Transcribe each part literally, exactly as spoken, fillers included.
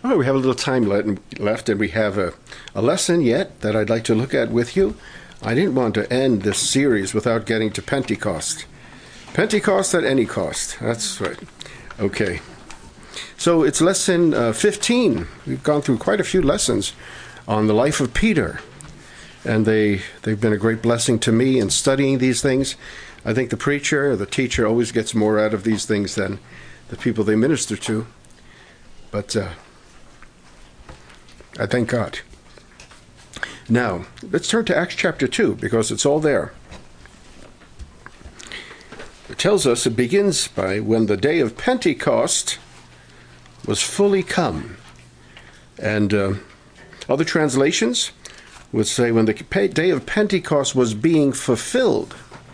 Oh, we have a little time left, and we have a, a lesson yet that I'd like to look at with you. I didn't want to end this series without getting to Pentecost. Pentecost at any cost. That's right. Okay. So it's lesson uh, fifteen. We've gone through quite a few lessons on the life of Peter, and they, they've been a great blessing to me in studying these things. I think the preacher or the teacher always gets more out of these things than the people they minister to. But uh, I thank God. Now, let's turn to Acts chapter two, because it's all there. It tells us, it begins by when the day of Pentecost was fully come. And uh, other translations would say when the day of Pentecost was being fulfilled.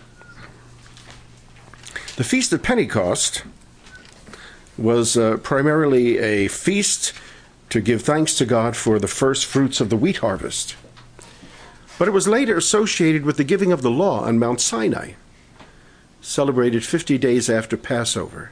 The Feast of Pentecost was uh, primarily a feast to give thanks to God for the first fruits of the wheat harvest. But it was later associated with the giving of the law on Mount Sinai, celebrated fifty days after Passover.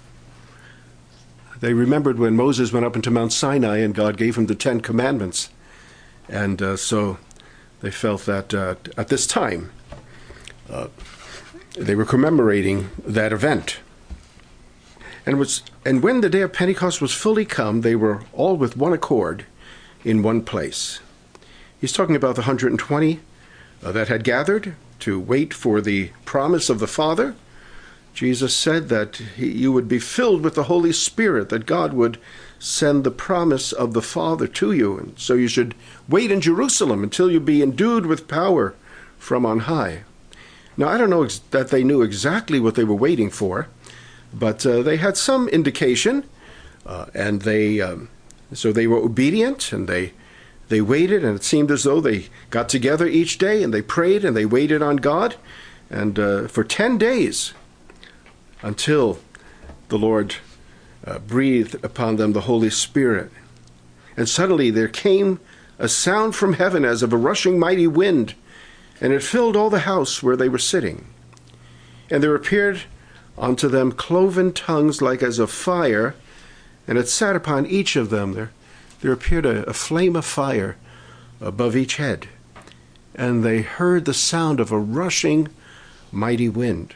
They remembered when Moses went up into Mount Sinai and God gave him the Ten Commandments. And uh, so they felt that uh, at this time, uh, they were commemorating that event. And, was, and when the day of Pentecost was fully come, they were all with one accord in one place. He's talking about the one hundred twenty uh, that had gathered to wait for the promise of the Father. Jesus said that he, you would be filled with the Holy Spirit, that God would send the promise of the Father to you. And so you should wait in Jerusalem until you be endued with power from on high. Now, I don't know ex- that they knew exactly what they were waiting for, but uh, they had some indication, uh, and they um, so they were obedient, and they They waited, and it seemed as though they got together each day, and they prayed, and they waited on God, and uh, for ten days, until the Lord uh, breathed upon them the Holy Spirit. And suddenly there came a sound from heaven as of a rushing mighty wind, and it filled all the house where they were sitting. And there appeared unto them cloven tongues like as of fire, and it sat upon each of them. There There appeared a, a flame of fire above each head, and they heard the sound of a rushing mighty wind.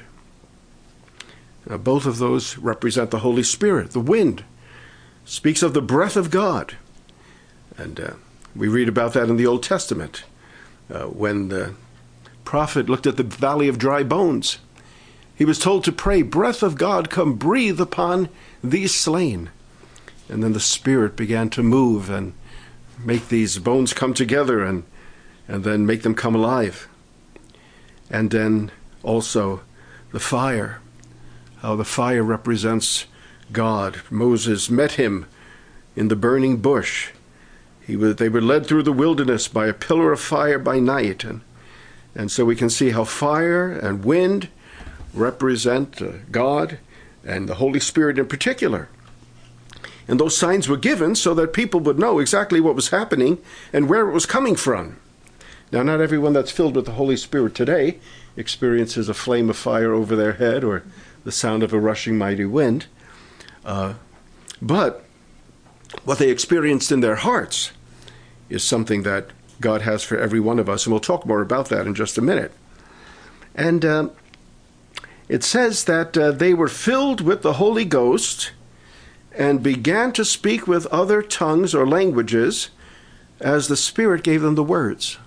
Now, both of those represent the Holy Spirit. The wind speaks of the breath of God, and uh, we read about that in the Old Testament. Uh, when the prophet looked at the valley of dry bones, he was told to pray, "Breath of God, come breathe upon these slain." And then the Spirit began to move and make these bones come together and, and then make them come alive. And then also the fire, how the fire represents God. Moses met him in the burning bush. He was, they were led through the wilderness by a pillar of fire by night. And, and so we can see how fire and wind represent uh, God and the Holy Spirit in particular. And those signs were given so that people would know exactly what was happening and where it was coming from. Now, not everyone that's filled with the Holy Spirit today experiences a flame of fire over their head or the sound of a rushing mighty wind. Uh, but what they experienced in their hearts is something that God has for every one of us. And we'll talk more about that in just a minute. And uh, it says that uh, they were filled with the Holy Ghost and began to speak with other tongues or languages as the Spirit gave them the words.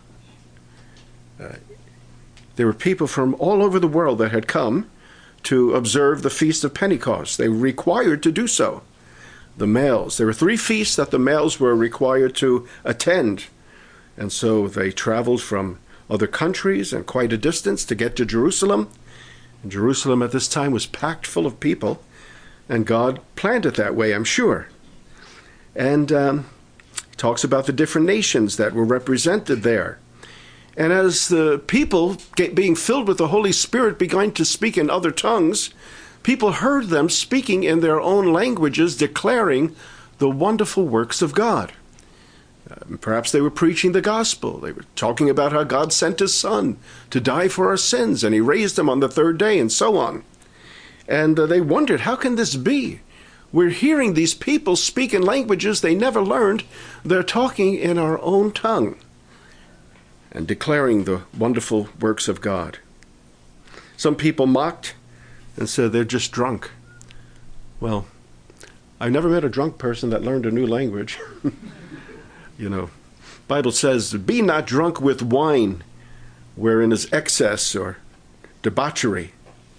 Uh, there were people from all over the world that had come to observe the Feast of Pentecost. They were required to do so. The males, there were three feasts that the males were required to attend. And so they traveled from other countries and quite a distance to get to Jerusalem. And Jerusalem at this time was packed full of people. And God planned it that way, I'm sure. And um, talks about the different nations that were represented there. And as the people, get, being filled with the Holy Spirit, began to speak in other tongues, people heard them speaking in their own languages, declaring the wonderful works of God. Uh, perhaps they were preaching the gospel. They were talking about how God sent his Son to die for our sins, and he raised him on the third day, and so on. And uh, they wondered, how can this be? we're hearing these people speak in languages they never learned. They're talking in our own tongue and declaring the wonderful works of God. Some people mocked and said they're just drunk. Well, I've never met a drunk person that learned a new language. You know, Bible says, be not drunk with wine, wherein is excess or debauchery.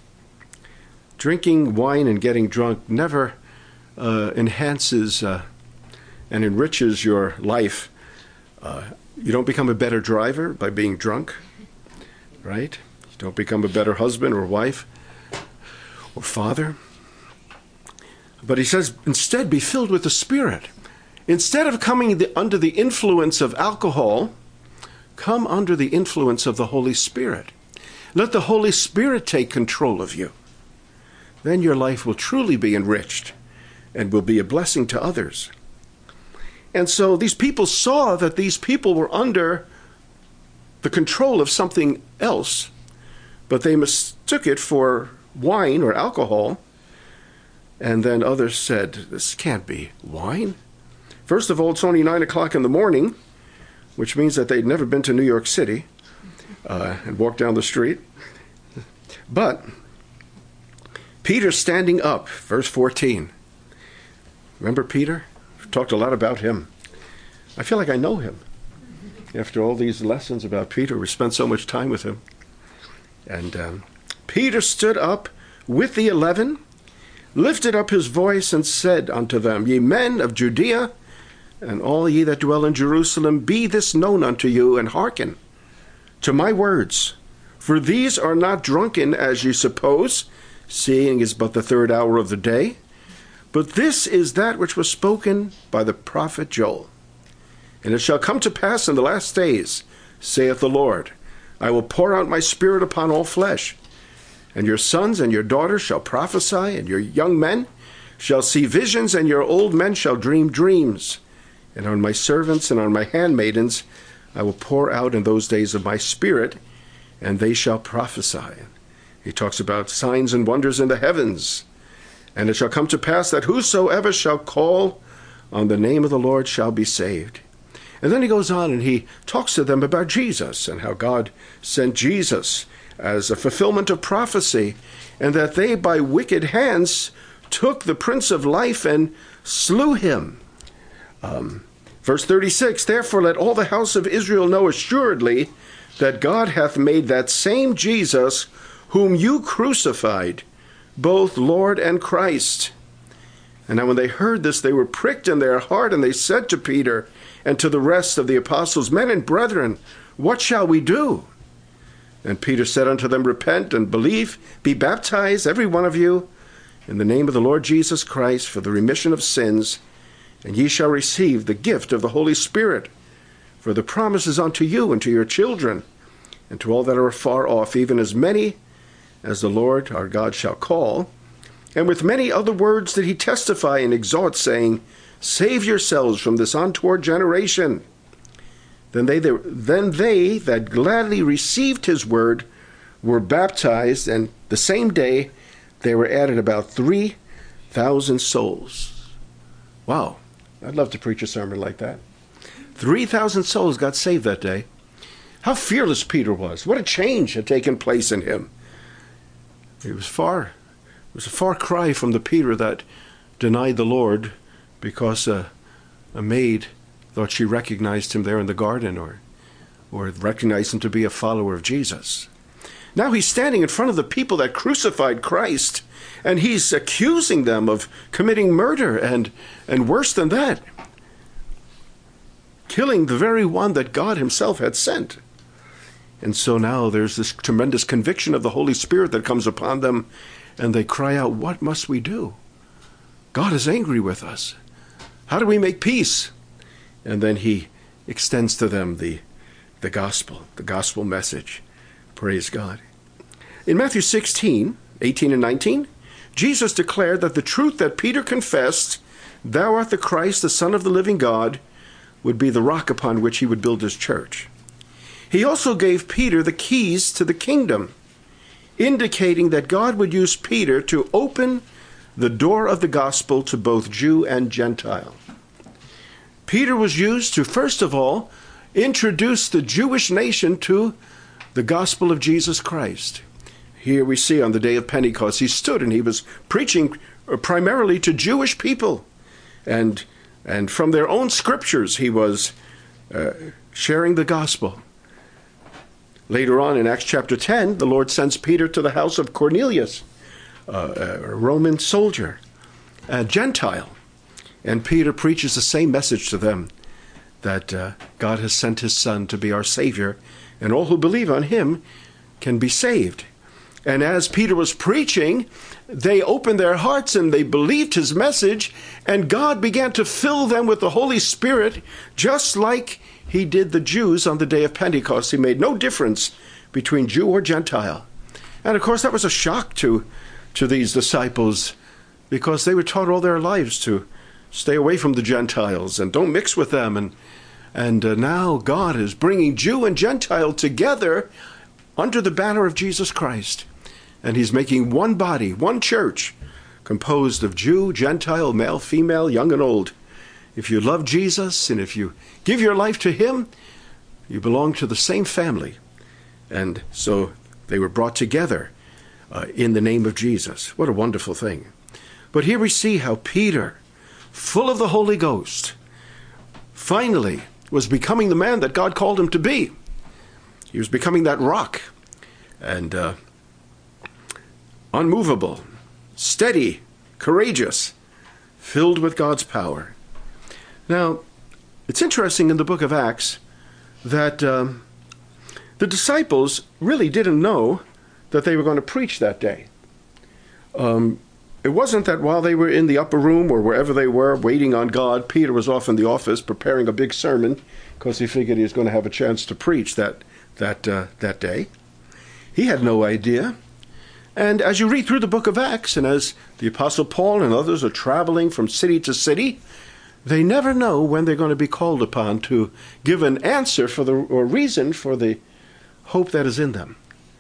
Drinking wine and getting drunk never uh, enhances uh, and enriches your life. Uh, you don't become a better driver by being drunk, right? You don't become a better husband or wife or father. But he says, instead, be filled with the Spirit. Instead of coming the, under the influence of alcohol, come under the influence of the Holy Spirit. Let the Holy Spirit take control of you. Then your life will truly be enriched and will be a blessing to others. And so these people saw that these people were under the control of something else, but they mistook it for wine or alcohol. And then others said, this can't be wine. First of all, it's only nine o'clock in the morning, which means that they'd never been to New York City uh, and walked down the street. But Peter standing up, verse fourteen. Remember Peter? We've talked a lot about him. I feel like I know him. After all these lessons about Peter, we spent so much time with him. And um, Peter stood up with the eleven, lifted up his voice, and said unto them, Ye men of Judea, and all ye that dwell in Jerusalem, be this known unto you, and hearken to my words. For these are not drunken, as ye suppose, seeing is but the third hour of the day. But this is that which was spoken by the prophet Joel. And it shall come to pass in the last days, saith the Lord, I will pour out my Spirit upon all flesh. And your sons and your daughters shall prophesy, and your young men shall see visions, and your old men shall dream dreams. And on my servants and on my handmaidens I will pour out in those days of my Spirit, and they shall prophesy. He talks about signs and wonders in the heavens. And it shall come to pass that whosoever shall call on the name of the Lord shall be saved. And then he goes on and he talks to them about Jesus and how God sent Jesus as a fulfillment of prophecy, and that they by wicked hands took the Prince of Life and slew him. Um, verse thirty-six, Therefore let all the house of Israel know assuredly that God hath made that same Jesus whom you crucified, both Lord and Christ. And now when they heard this, they were pricked in their heart, and they said to Peter and to the rest of the apostles, Men and brethren, what shall we do? And Peter said unto them, Repent and believe, be baptized, every one of you, in the name of the Lord Jesus Christ, for the remission of sins, and ye shall receive the gift of the Holy Spirit. For the promise is unto you and to your children, and to all that are afar off, even as many as the Lord our God shall call. And with many other words did he testify and exhort, saying, Save yourselves from this untoward generation. Then they, then they that gladly received his word were baptized, and the same day there were added about three thousand souls. Wow, I'd love to preach a sermon like that. three thousand souls got saved that day. How fearless Peter was. What a change had taken place in him. It was far, it was a far cry from the Peter that denied the Lord because a, a maid thought she recognized him there in the garden, or, or recognized him to be a follower of Jesus. Now he's standing in front of the people that crucified Christ, and he's accusing them of committing murder and, and worse than that, killing the very one that God himself had sent. And so now there's this tremendous conviction of the Holy Spirit that comes upon them, and they cry out, what must we do? God is angry with us. How do we make peace? And then he extends to them the, the gospel, the gospel message. Praise God. In Matthew sixteen, eighteen and nineteen, Jesus declared that the truth that Peter confessed, Thou art the Christ, the Son of the living God, would be the rock upon which he would build his church. He also gave Peter the keys to the kingdom, indicating that God would use Peter to open the door of the gospel to both Jew and Gentile. Peter was used to, first of all, introduce the Jewish nation to the gospel of Jesus Christ. Here we see on the day of Pentecost, he stood and he was preaching primarily to Jewish people. And, and from their own scriptures, he was uh, sharing the gospel. Later on in Acts chapter ten, the Lord sends Peter to the house of Cornelius, uh, a Roman soldier, a Gentile. And Peter preaches the same message to them, that uh, God has sent his Son to be our Savior, and all who believe on him can be saved. And as Peter was preaching, they opened their hearts and they believed his message, and God began to fill them with the Holy Spirit, just like he did the Jews on the day of Pentecost. He made no difference between Jew or Gentile. And of course, that was a shock to, to these disciples, because they were taught all their lives to stay away from the Gentiles and don't mix with them. And, and uh, now God is bringing Jew and Gentile together under the banner of Jesus Christ. And he's making one body, one church, composed of Jew, Gentile, male, female, young and old. If you love Jesus and if you give your life to him, you belong to the same family. And so they were brought together uh, in the name of Jesus. What a wonderful thing. But here we see how Peter, full of the Holy Ghost, finally was becoming the man that God called him to be. He was becoming that rock, and uh, unmovable, steady, courageous, filled with God's power. Now, it's interesting in the book of Acts that um, the disciples really didn't know that they were going to preach that day. Um, it wasn't that while they were in the upper room or wherever they were waiting on God, Peter was off in the office preparing a big sermon because he figured he was going to have a chance to preach that that uh, that day. He had no idea. And as you read through the book of Acts, and as the Apostle Paul and others are traveling from city to city, they never know when they're going to be called upon to give an answer for the or reason for the hope that is in them.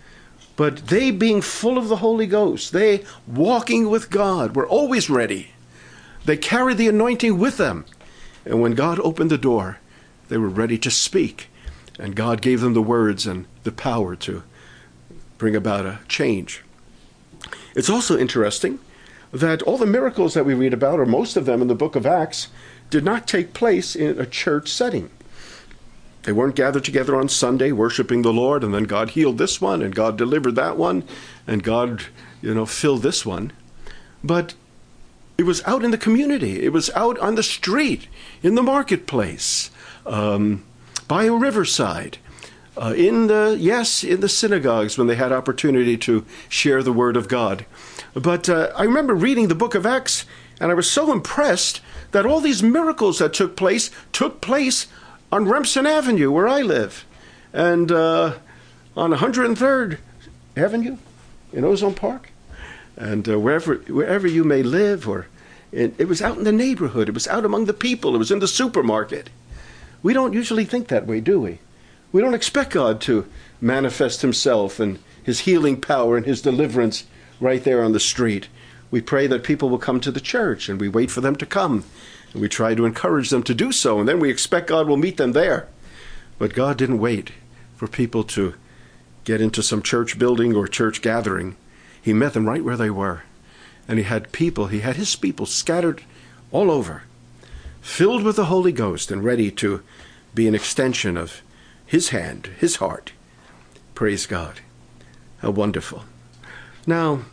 But they, being full of the Holy Ghost, they walking with God, were always ready. They carried the anointing with them. And when God opened the door, they were ready to speak. And God gave them the words and the power to bring about a change. It's also interesting that all the miracles that we read about, or most of them in the book of Acts, did not take place in a church setting. They weren't gathered together on Sunday worshiping the Lord, and then God healed this one, and God delivered that one, and God, you know, filled this one. But it was out in the community. It was out on the street, in the marketplace, um, by a riverside, uh, in the, yes, in the synagogues when they had opportunity to share the word of God. But uh, I remember reading the book of Acts, and I was so impressed that all these miracles that took place took place on Remsen Avenue, where I live, and uh, on one hundred third Avenue in Ozone Park, and uh, wherever wherever you may live, or in, it was out in the neighborhood, it was out among the people, it was in the supermarket. We don't usually think that way, do we? We don't expect God to manifest himself and his healing power and his deliverance right there on the street. We pray that people will come to the church, and we wait for them to come. And we try to encourage them to do so, and then we expect God will meet them there. But God didn't wait for people to get into some church building or church gathering. He met them right where they were. And he had people, he had his people scattered all over, filled with the Holy Ghost and ready to be an extension of his hand, his heart. Praise God. How wonderful. Now,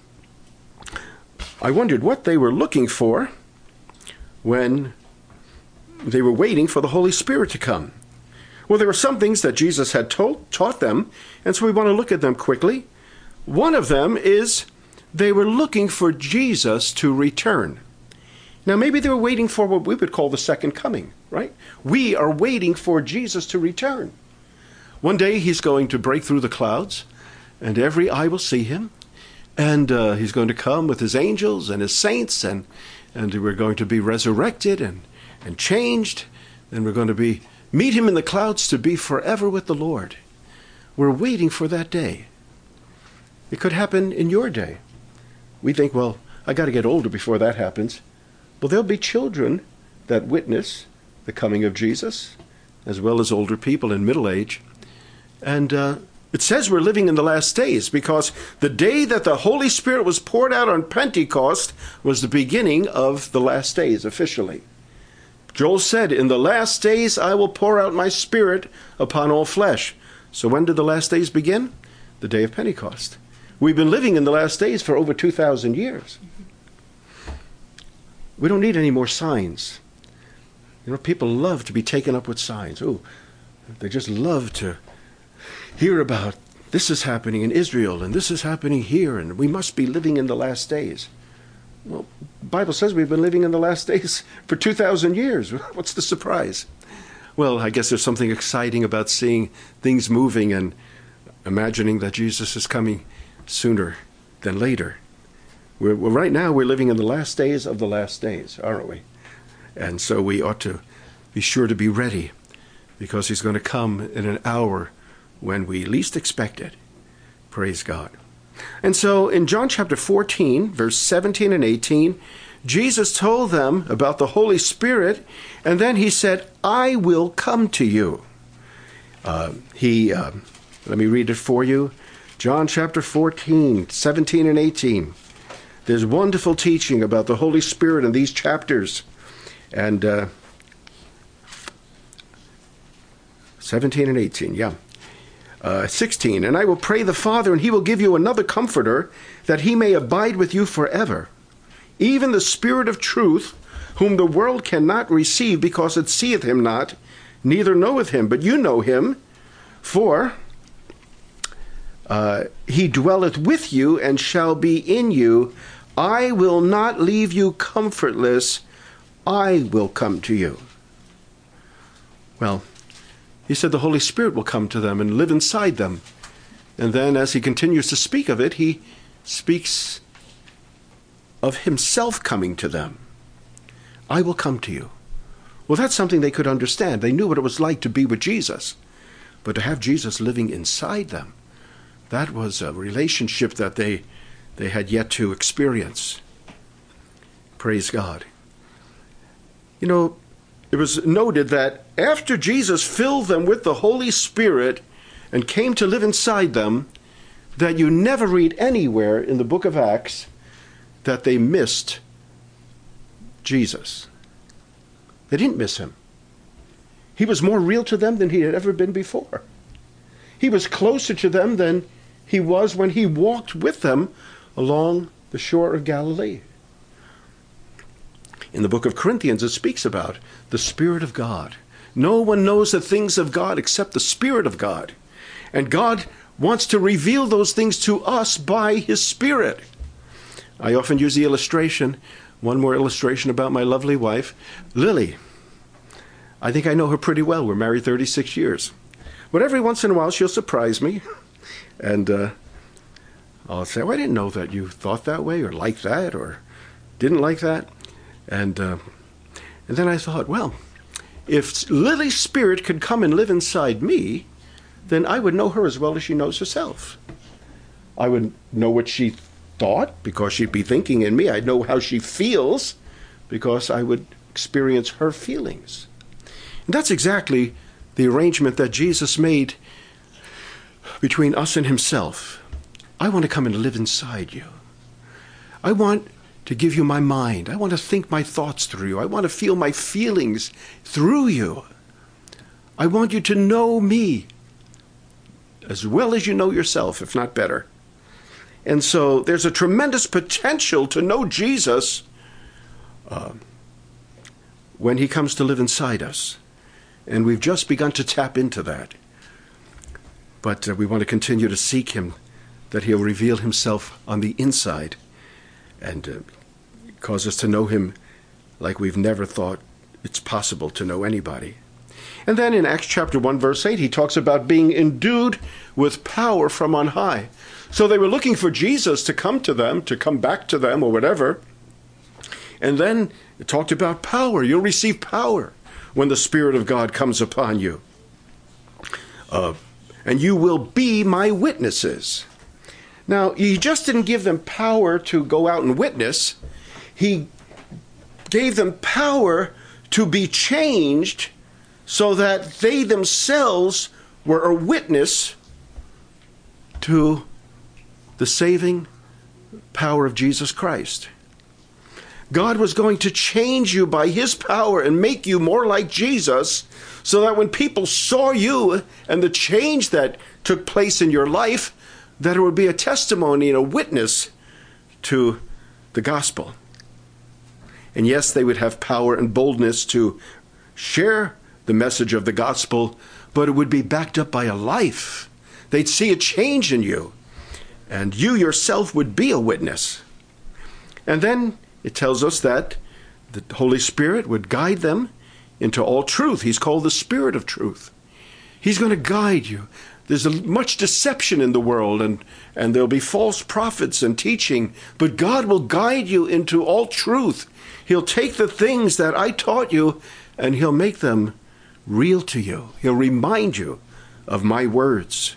I wondered what they were looking for when they were waiting for the Holy Spirit to come. Well, there were some things that Jesus had told, taught them, and so we want to look at them quickly. One of them is they were looking for Jesus to return. Now, maybe they were waiting for what we would call the second coming, right? We are waiting for Jesus to return. One day he's going to break through the clouds, and every eye will see him, and uh, he's going to come with his angels and his saints, and and we're going to be resurrected and, and changed, and we're going to be meet him in the clouds to be forever with the Lord. We're waiting for that day. It could happen in your day. We think, well, I got to get older before that happens. Well, there'll be children that witness the coming of Jesus, as well as older people in middle age. And uh, it says we're living in the last days because the day that the Holy Spirit was poured out on Pentecost was the beginning of the last days officially. Joel said, in the last days I will pour out my Spirit upon all flesh. So when did the last days begin? The day of Pentecost. We've been living in the last days for over two thousand years. We don't need any more signs. You know, people love to be taken up with signs. Oh, they just love to hear about this is happening in Israel and this is happening here and we must be living in the last days. Well, the Bible says we've been living in the last days for two thousand years. What's the surprise? Well, I guess there's something exciting about seeing things moving and imagining that Jesus is coming sooner than later. We're, well, right now we're living in the last days of the last days, aren't we? And so we ought to be sure to be ready because he's going to come in an hour when we least expect it. Praise God. And so in John chapter fourteen, verse seventeen and eighteen, Jesus told them about the Holy Spirit, and then he said, I will come to you. Uh, he, uh, let me read it for you. John chapter fourteen, seventeen and eighteen. There's wonderful teaching about the Holy Spirit in these chapters. And uh, seventeen and eighteen, yeah. Uh, sixteen, and I will pray the Father, and he will give you another comforter, that he may abide with you forever. Even the Spirit of truth, whom the world cannot receive, because it seeth him not, neither knoweth him, but you know him, for uh, he dwelleth with you and shall be in you. I will not leave you comfortless. I will come to you. Well, he said the Holy Spirit will come to them and live inside them. And then as he continues to speak of it, he speaks of himself coming to them. I will come to you. Well, that's something they could understand. They knew what it was like to be with Jesus. But to have Jesus living inside them, that was a relationship that they, they had yet to experience. Praise God. You know, it was noted that after Jesus filled them with the Holy Spirit and came to live inside them, that you never read anywhere in the book of Acts that they missed Jesus. They didn't miss him. He was more real to them than he had ever been before. He was closer to them than he was when he walked with them along the shore of Galilee. In the book of Corinthians, it speaks about the Spirit of God. No one knows the things of God except the Spirit of God. And God wants to reveal those things to us by his Spirit. I often use the illustration, one more illustration about my lovely wife, Lily. I think I know her pretty well. We're married thirty-six years. But every once in a while, she'll surprise me. And uh, I'll say, oh, I didn't know that you thought that way or liked that or didn't like that. And uh, and then I thought, well, if Lily's spirit could come and live inside me, then I would know her as well as she knows herself. I would know what she thought because she'd be thinking in me. I'd know how she feels because I would experience her feelings. And that's exactly the arrangement that Jesus made between us and himself. I want to come and live inside you. I want to give you my mind. I want to think my thoughts through you. I want to feel my feelings through you. I want you to know me as well as you know yourself, if not better. And so there's a tremendous potential to know Jesus uh, when he comes to live inside us. And we've just begun to tap into that. But uh, we want to continue to seek him, that he'll reveal himself on the inside and uh, cause us to know him like we've never thought it's possible to know anybody. And then in Acts chapter one, verse eight, he talks about being endued with power from on high. So they were looking for Jesus to come to them, to come back to them or whatever. And then it talked about power. You'll receive power when the Spirit of God comes upon you. Uh, and you will be my witnesses. Now, he just didn't give them power to go out and witness. He gave them power to be changed so that they themselves were a witness to the saving power of Jesus Christ. God was going to change you by his power and make you more like Jesus, so that when people saw you and the change that took place in your life, that it would be a testimony and a witness to the gospel. And yes, they would have power and boldness to share the message of the gospel, but it would be backed up by a life. They'd see a change in you, and you yourself would be a witness. And then it tells us that the Holy Spirit would guide them into all truth. He's called the Spirit of truth. He's going to guide you. There's a, much deception in the world, and, and there'll be false prophets and teaching, but God will guide you into all truth. He'll take the things that I taught you, and he'll make them real to you. He'll remind you of my words.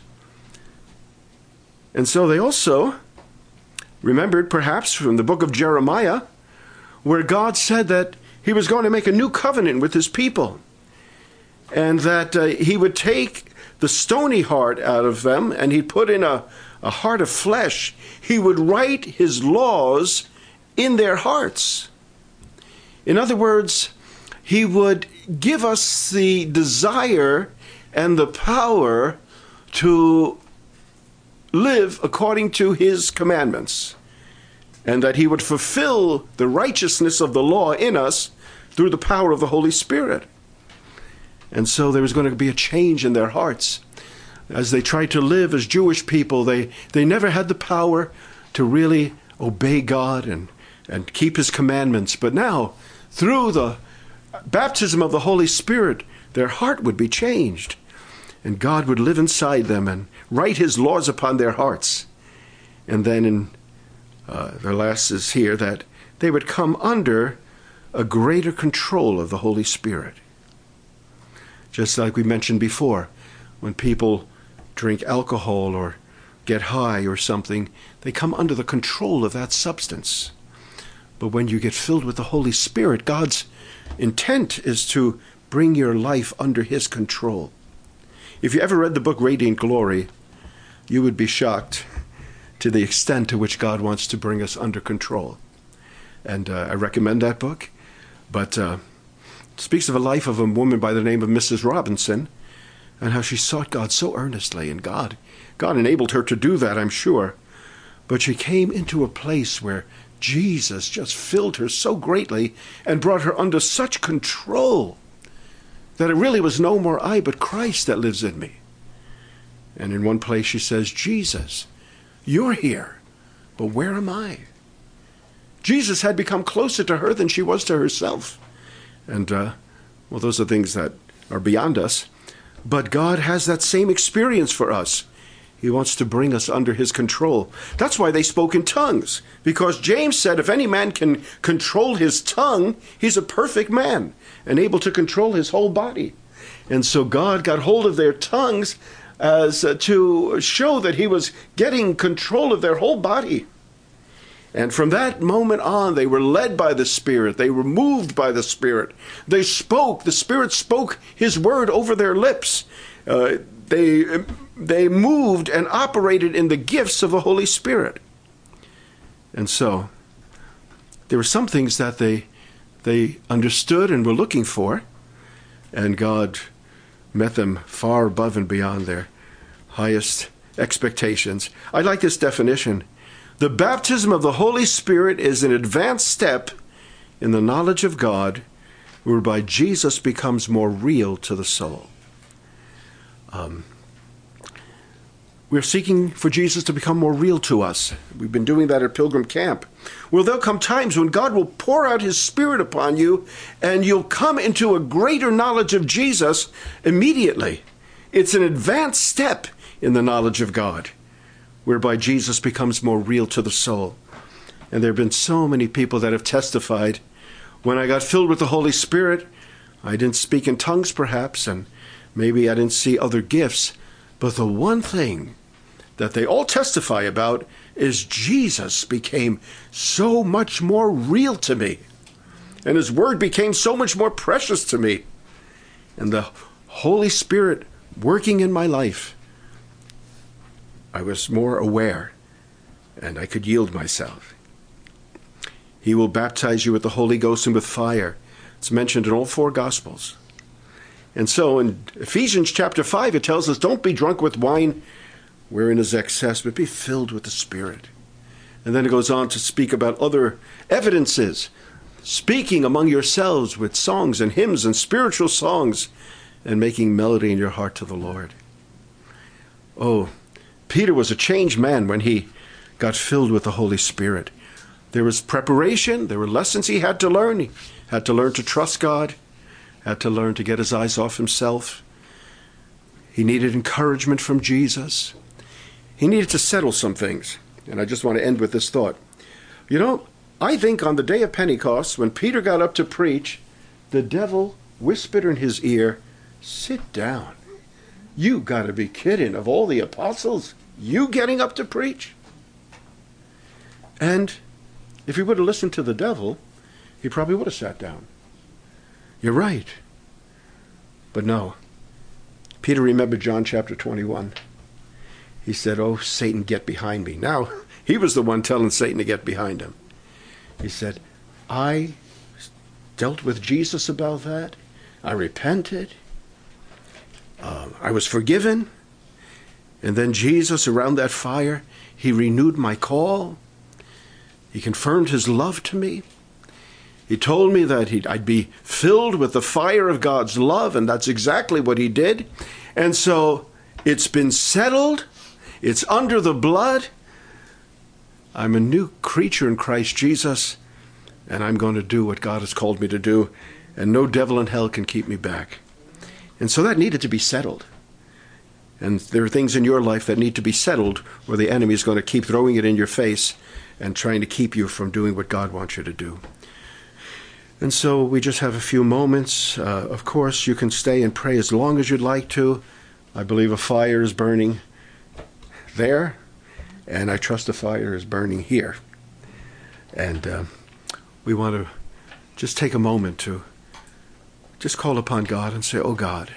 And so they also remembered, perhaps, from the book of Jeremiah, where God said that he was going to make a new covenant with his people, and that uh, he would take the stony heart out of them, and he'd put in a, a heart of flesh. He would write his laws in their hearts. In other words, he would give us the desire and the power to live according to his commandments, and that he would fulfill the righteousness of the law in us through the power of the Holy Spirit. And so there was going to be a change in their hearts. As they tried to live as Jewish people, they, they never had the power to really obey God and, and keep his commandments. But now, through the baptism of the Holy Spirit, their heart would be changed, and God would live inside them and write his laws upon their hearts. And then in uh, the last is here, that they would come under a greater control of the Holy Spirit. Just like we mentioned before, when people drink alcohol or get high or something, they come under the control of that substance. But when you get filled with the Holy Spirit, God's intent is to bring your life under his control. If you ever read the book Radiant Glory, you would be shocked to the extent to which God wants to bring us under control. And uh, I recommend that book. But uh, it speaks of a life of a woman by the name of Missus Robinson, and how she sought God so earnestly. And God, God enabled her to do that, I'm sure. But she came into a place where Jesus just filled her so greatly and brought her under such control that it really was no more I, but Christ that lives in me. And in one place she says, Jesus, you're here, but where am I? Jesus had become closer to her than she was to herself. And, uh, well, those are things that are beyond us. But God has that same experience for us. He wants to bring us under his control. That's why they spoke in tongues, because James said if any man can control his tongue, he's a perfect man and able to control his whole body. And so God got hold of their tongues as uh, to show that he was getting control of their whole body. And from that moment on, they were led by the Spirit. They were moved by the Spirit. They spoke. The Spirit spoke his word over their lips. Uh, they, they moved and operated in the gifts of the Holy Spirit. And so there were some things that they, they understood and were looking for, and God met them far above and beyond their highest expectations. I like this definition. The baptism of the Holy Spirit is an advanced step in the knowledge of God, whereby Jesus becomes more real to the soul. Um, we're seeking for Jesus to become more real to us. We've been doing that at Pilgrim Camp. Well, there'll come times when God will pour out his Spirit upon you, and you'll come into a greater knowledge of Jesus immediately. It's an advanced step in the knowledge of God, whereby Jesus becomes more real to the soul. And there have been so many people that have testified, when I got filled with the Holy Spirit, I didn't speak in tongues perhaps, and maybe I didn't see other gifts, but the one thing that they all testify about is Jesus became so much more real to me. And his word became so much more precious to me. And the Holy Spirit working in my life, I was more aware and I could yield myself. He will baptize you with the Holy Ghost and with fire. It's mentioned in all four Gospels. And so in Ephesians chapter five, it tells us, don't be drunk with wine wherein is excess, but be filled with the Spirit. And then it goes on to speak about other evidences, speaking among yourselves with songs and hymns and spiritual songs, and making melody in your heart to the Lord. Oh, Peter was a changed man when he got filled with the Holy Spirit. There was preparation. There were lessons he had to learn. He had to learn to trust God, had to learn to get his eyes off himself. He needed encouragement from Jesus. He needed to settle some things. And I just want to end with this thought. You know, I think on the day of Pentecost, when Peter got up to preach, the devil whispered in his ear, sit down. You got to be kidding. Of all the apostles, you getting up to preach? And if he would have listened to the devil, he probably would have sat down. You're right. But no. Peter remembered John chapter twenty-one. He said, oh, Satan, get behind me. Now, he was the one telling Satan to get behind him. He said, I dealt with Jesus about that. I repented. Uh, I was forgiven. And then Jesus, around that fire, he renewed my call. He confirmed his love to me. He told me that he'd, I'd be filled with the fire of God's love, and that's exactly what he did. And so it's been settled. It's under the blood. I'm a new creature in Christ Jesus, and I'm going to do what God has called me to do, and no devil in hell can keep me back. And so that needed to be settled. And there are things in your life that need to be settled, where the enemy is going to keep throwing it in your face and trying to keep you from doing what God wants you to do. And so we just have a few moments. Uh, of course, you can stay and pray as long as you'd like to. I believe a fire is burning there, and I trust the fire is burning here. And uh, we want to just take a moment to just call upon God and say, oh God,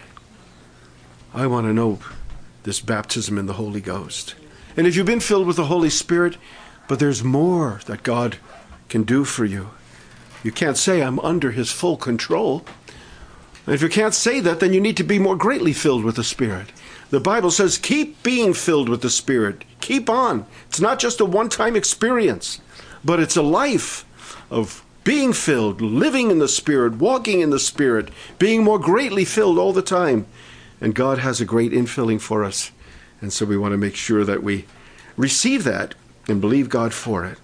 I want to know this baptism in the Holy Ghost. And if you've been filled with the Holy Spirit, but there's more that God can do for you, you can't say I'm under his full control. And if you can't say that, then you need to be more greatly filled with the Spirit. The Bible says, keep being filled with the Spirit. Keep on. It's not just a one-time experience, but it's a life of being filled, living in the Spirit, walking in the Spirit, being more greatly filled all the time. And God has a great infilling for us. And so we want to make sure that we receive that and believe God for it.